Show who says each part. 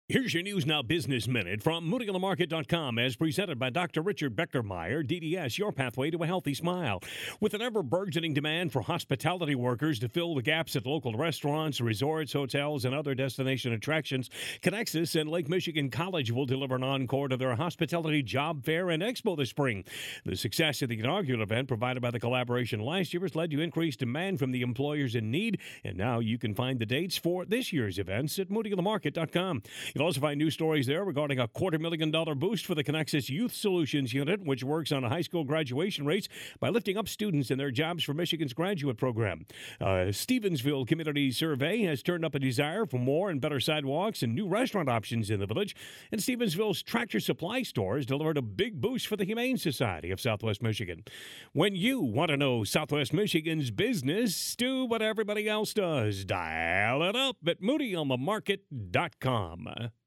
Speaker 1: Here's your News Now Business Minute from MoodyOnTheMarket.com as presented by Dr. Richard Beckermeyer, DDS, your pathway to a healthy smile. With an ever-burgeoning demand for hospitality workers to fill the gaps at local restaurants, resorts, hotels, and other destination attractions, Connexus and Lake Michigan College will deliver an encore to their hospitality job fair and expo this spring. The success of the inaugural event provided by the collaboration last year has led to increased demand from the employers in need, and now you can find the dates for this year's events at MoodyOnTheMarket.com. You'll also find new stories there regarding a $250,000 boost for the Connexus Youth Solutions Unit, which works on high school graduation rates by lifting up students in their Jobs for Michigan's graduate program. Stevensville Community Survey has turned up a desire for more and better sidewalks and new restaurant options in the village. And Stevensville's Tractor Supply Store has delivered a big boost for the Humane Society of Southwest Michigan. When you want to know Southwest Michigan's business, do what everybody else does. Dial it up at MoodyOnTheMarket.com.